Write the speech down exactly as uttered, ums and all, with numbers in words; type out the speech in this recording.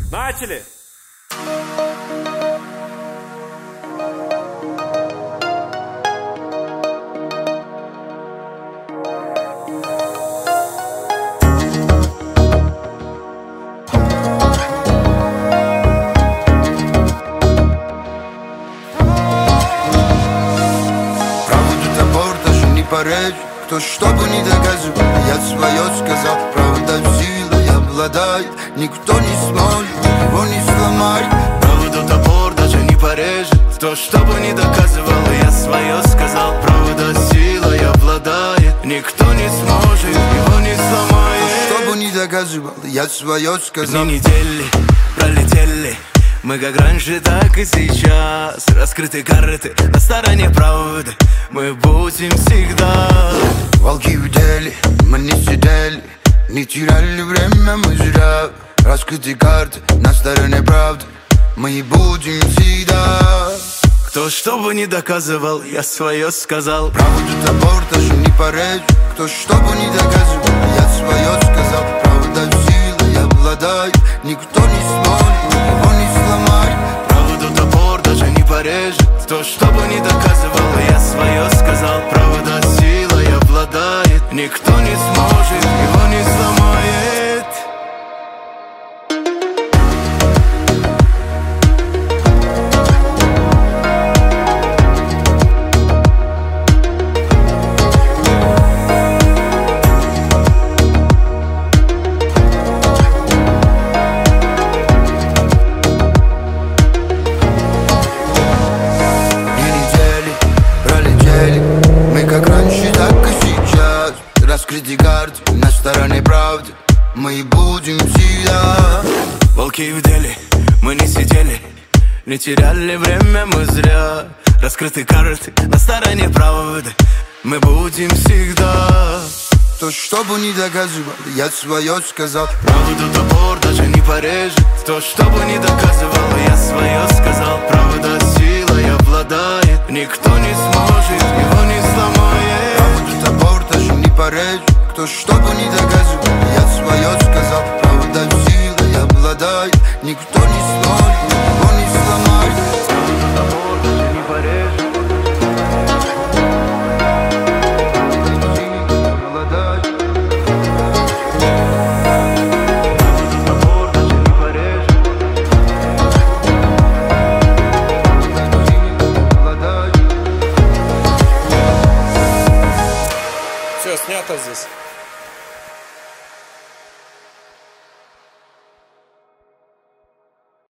Начали! Кто что бы ни доказывал, я свое сказал. Правда силой обладает, никто не сможет его не сломать. Правду топор даже не порежет. Кто что бы ни доказывал, я свое сказал. Правда силой обладает, никто не сможет его не сломает. Кто что бы ни доказывал, я свое сказал. Дни недели пролетели, мы как раньше, так и сейчас. Раскрыты карты на стороне правды, мы будем всегда. Волки в деле, мы не сидели, не теряли время мы зря. Раскрыты карты на стороне правды, мы будем всегда. Кто что бы ни доказывал, я свое сказал. Правду топор даже не порежет. Кто что бы ни доказывал, я свое сказал. Правда силой обладает, никто не сможет его не сломать. Правду топор даже не порежет. Кто что бы ни доказывал, я свое сказал. Правда силой обладает, никто не сможет его не сломает. Раскрыты карты на стороне правды, мы будем всегда. Волки в деле, мы не сидели, не теряли время мы зря. Раскрыты карты на стороне правды, мы будем всегда. Кто что бы ни доказывал, я свое сказал. Правду топор даже не порежет. Кто что бы ни доказывал, я свое сказал. Правда силой обладает, никто не сможет его не сломает. Правду топор даже не порежет. Кто что бы ни доказывал, я свое сказал. Правда силой обладает, никто не сможет